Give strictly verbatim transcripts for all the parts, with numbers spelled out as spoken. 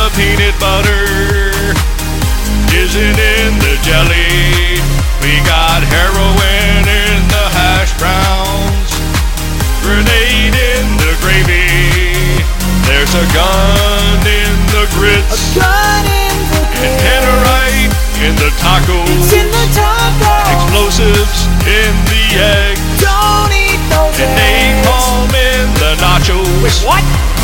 the peanut butter, jizzing in the jelly. We got heroin in the hash browns, grenade in the gravy. There's a gun in the grits, A gun in the and grits. tannerite in the tacos. It's in the tacos. Explosives in the egg, Don't eat those and eggs. napalm in the nachos. Wait, what?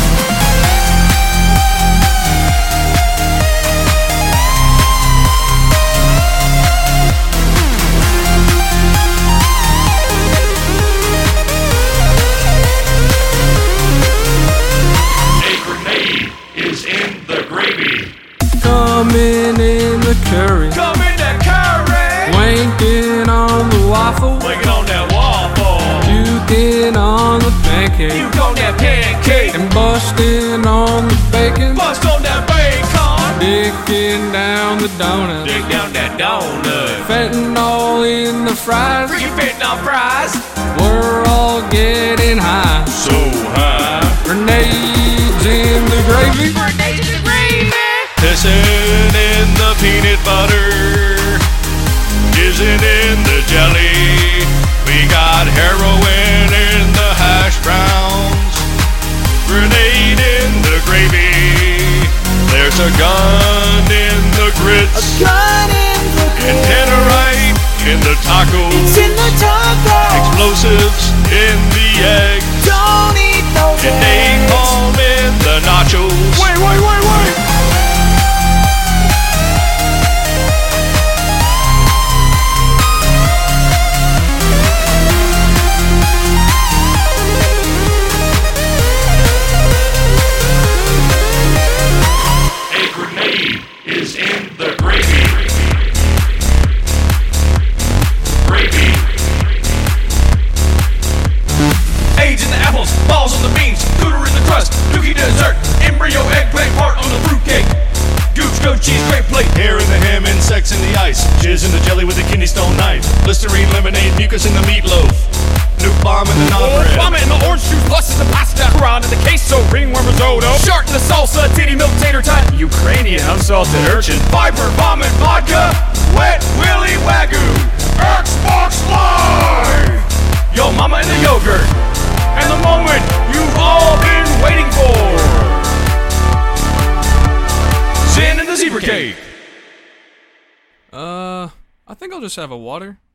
A grenade is in the gravy. Coming in the curry, Come in that curry. wanking on the waffle, Wake it on that waffle. puking on the pancake, You on that pancake. and busting on the bacon, Bust on that bacon. dicking down the donut, Dig down that donut. fentanyl in the fries. You fitting on fries. We're all getting high. So high. Grenades in the gravy. Pissing in the peanut butter, jizzing in the jelly. We got heroin in the hash browns, grenade in the gravy. There's a gun in the A grits, gun in the and grits. tannerite in the It's tacos. in the tacos. Explosives in the egg, Don't eat those and eggs. napalm in the nachos. Wait, wait, wait, wait. A grenade is in the gravy. Gravy. Age in the apples, balls on the beans, cooter in the crust, dookie dessert, embryo eggplant part on the fruitcake. Gooch, goat cheese, grape plate, hair in the ham and sex in the ice, jizz in the jelly with a kidney stone knife, Listerine lemonade, mucus in the meatloaf, nuke bomb in the naan bread. Vomit in the orange juice, lust in the pasta, Quran in the queso, ringworm risotto, shark in the salsa, titty milk tater tot, Ukrainian unsalted urchin, Viper, vomit, vodka, wet willy wagyu, Xbox Live! Yo mama in the yogurt, and the moment you've all been waiting for. Zen in the zebra cake. Uh, I think I'll just have a water.